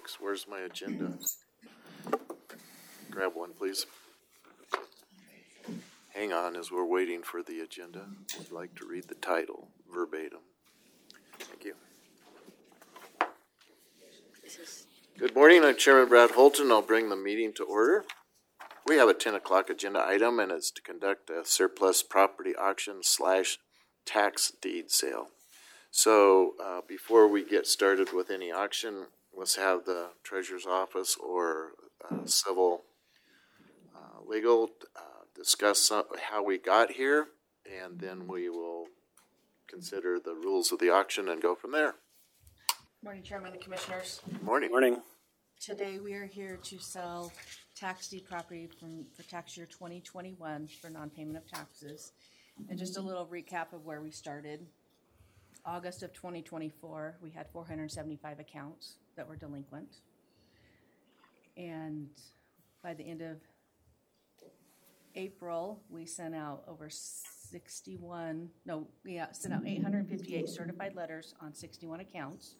6. Where's my agenda? Grab one, please. Hang on as we're waiting for the agenda. I'd like to read the title verbatim. Thank you. Good morning. I'm Chairman Brad Holton. I'll bring the meeting to order. We have a 10 o'clock agenda item, and it's to conduct a surplus property auction / tax deed sale. So before we get started with any auction, let's have the treasurer's office or civil legal discuss how we got here, and then we will consider the rules of the auction and go from there. Morning, Chairman and Commissioners. Morning. Morning. Today we are here to sell tax deed property for tax year 2021 for non-payment of taxes. And just a little recap of where we started. August of 2024, we had 475 accounts that were delinquent. And by the end of April, we sent out sent out 858 certified letters on 61 accounts.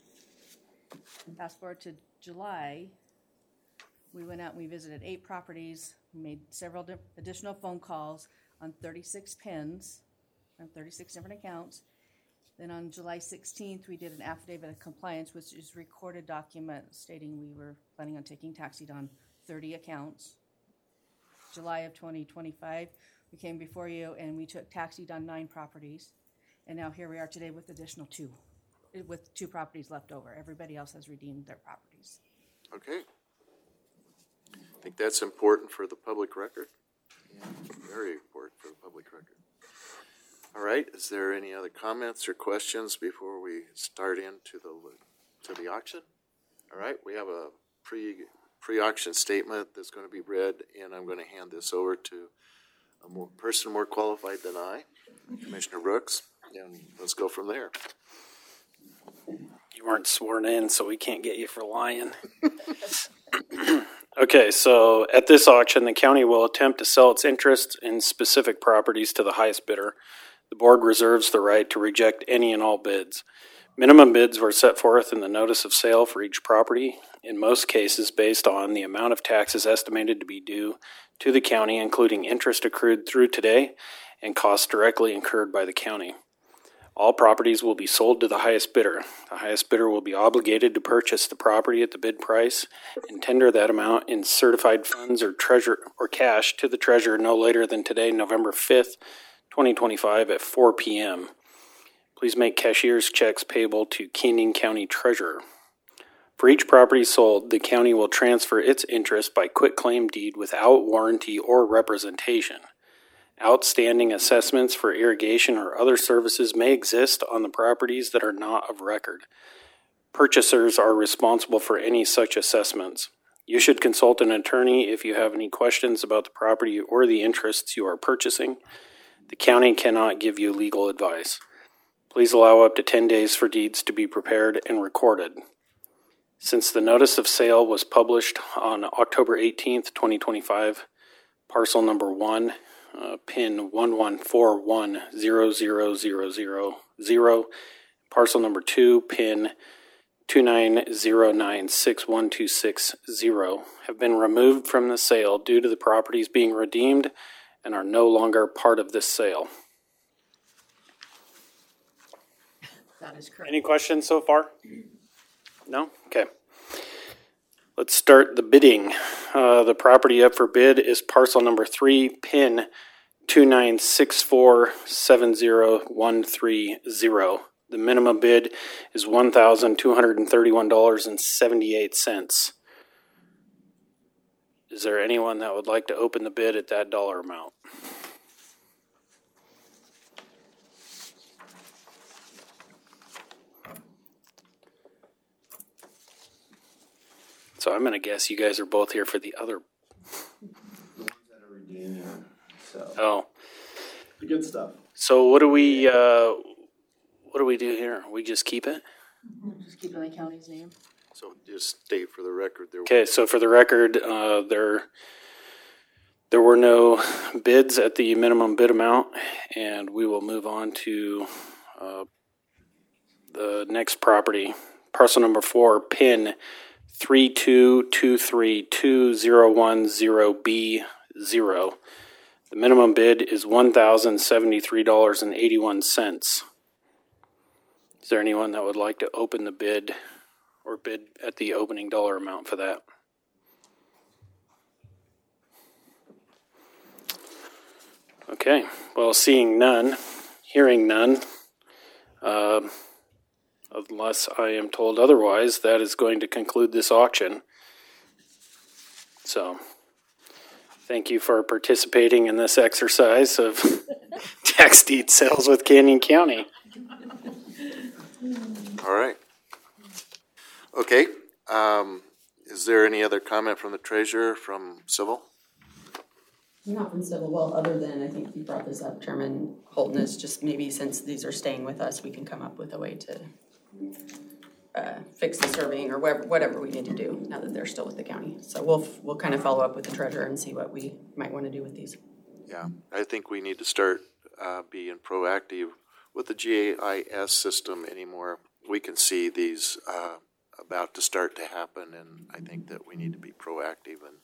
Fast forward to July, we went out and we visited 8 properties, made several additional phone calls on 36 pins, on 36 different accounts. Then on July 16th, we did an affidavit of compliance, which is a recorded document stating we were planning on taking tax deed on 30 accounts. July of 2025, we came before you and we took tax deed on 9 properties. And now here we are today with additional 2, with 2 properties left over. Everybody else has redeemed their properties. Okay. I think that's important for the public record. Yeah, very important for the public record. All right, is there any other comments or questions before we start into the auction? All right, we have a pre-auction statement that's going to be read, and I'm going to hand this over to a person more qualified than I, Commissioner Brooks, and let's go from there. You weren't sworn in, so we can't get you for lying. Okay, so at this auction, the county will attempt to sell its interest in specific properties to the highest bidder. The board reserves the right to reject any and all bids. Minimum bids were set forth in the notice of sale for each property, in most cases based on the amount of taxes estimated to be due to the county, including interest accrued through today and costs directly incurred by the county. All properties will be sold to the highest bidder. The highest bidder will be obligated to purchase the property at the bid price and tender that amount in certified funds or cash to the treasurer no later than today, November 5th, 2025 at 4 p.m. Please make cashier's checks payable to Canyon County Treasurer. For each property sold, the county will transfer its interest by quitclaim deed without warranty or representation. Outstanding assessments for irrigation or other services may exist on the properties that are not of record. Purchasers are responsible for any such assessments. You should consult an attorney if you have any questions about the property or the interests you are purchasing. The county cannot give you legal advice. Please allow up to 10 days for deeds to be prepared and recorded. Since the notice of sale was published on October 18th, 2025, parcel number 1, pin 114100000, parcel number 2, pin 2909612660, have been removed from the sale due to the properties being redeemed and are no longer part of this sale. That is correct. Any questions so far? No? Okay. Let's start the bidding. The property up for bid is parcel number 3, pin 296470130. The minimum bid is $1,231.78. Is there anyone that would like to open the bid at that dollar amount? So I'm going to guess you guys are both here for the other. That are redeeming. So. Oh. The good stuff. So what do we do here? We just keep it? We'll just keep it in the county's name. So just state for the record there. Okay, so for the record, there were no bids at the minimum bid amount, and we will move on to the next property, parcel number 4, pin 322320110B0. The minimum bid is $1,073.81. Is there anyone that would like to open the bid or bid at the opening dollar amount for that? Okay, well, seeing none, hearing none, unless I am told otherwise, that is going to conclude this auction. So, thank you for participating in this exercise of tax deed sales with Canyon County. All right. Okay, is there any other comment from the treasurer, from civil? Not from civil, well, other than, I think you brought this up, Chairman Holton, is just maybe since these are staying with us, we can come up with a way to fix the surveying or whatever we need to do now that they're still with the county. So we'll kind of follow up with the treasurer and see what we might want to do with these. Yeah, I think we need to start being proactive with the GIS system anymore. We can see these about to start to happen, and I think that we need to be proactive and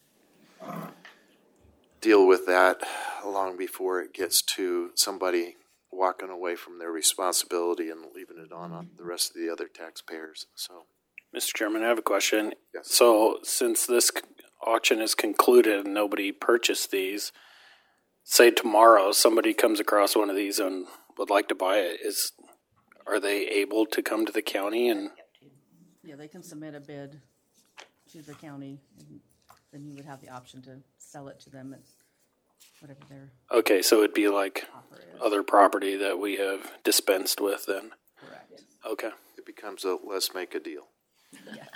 deal with that long before it gets to somebody walking away from their responsibility and leaving it on the rest of the other taxpayers. So, Mr. Chairman, I have a question. Yes. So, since this auction is concluded and nobody purchased these, say tomorrow somebody comes across one of these and would like to buy it, are they able to come to the county and? Yeah, they can submit a bid to the county, and then you would have the option to sell it to them at whatever their Okay, so it'd be like offer is. other property that we have dispensed with then? Correct. Okay. it becomes a let's make a deal. Yes.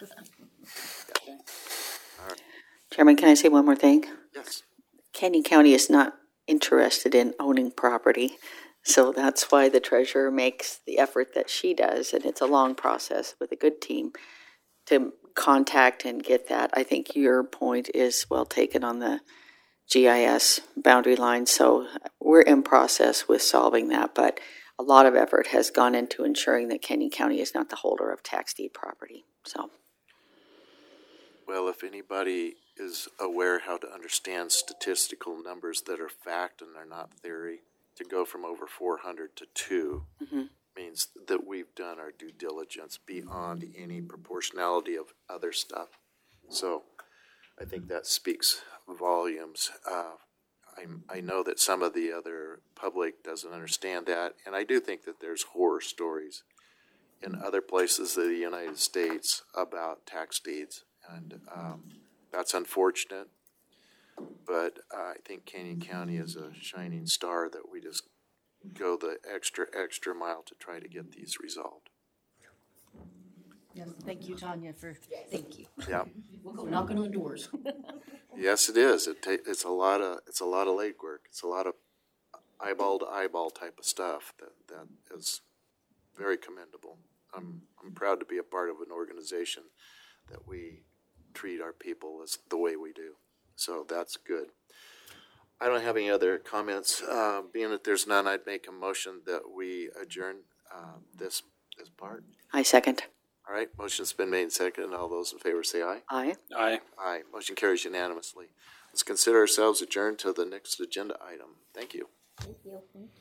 Chairman, can I say one more thing? Yes. Canyon County is not interested in owning property, so that's why the treasurer makes the effort that she does, and it's a long process with a good team to contact and get that. I think your point is well taken on the GIS boundary line, so we're in process with solving that, but a lot of effort has gone into ensuring that Canyon County is not the holder of tax deed property, so. Well, if anybody is aware how to understand statistical numbers that are fact and they're not theory, to go from over 400 to 2 means that we've done our due diligence beyond any proportionality of other stuff. So I think that speaks volumes. I know that some of the other public doesn't understand that, and I do think that there's horror stories in other places of the United States about tax deeds, and that's unfortunate. But I think Canyon County is a shining star that we just go the extra mile to try to get these resolved. Yes, thank you, Tanya, for. Thank you. Yeah. We'll go knocking on doors. Yes, it is. It's a lot of legwork. It's a lot of eyeball to eyeball type of stuff that is very commendable. I'm proud to be a part of an organization that we treat our people as the way we do. So that's good. I don't have any other comments. Being that there's none, I'd make a motion that we adjourn this part. I second. All right, motion's been made and seconded, and all those in favor say aye. Aye. Aye. Aye, motion carries unanimously. Let's consider ourselves adjourned to the next agenda item. Thank you. Thank you.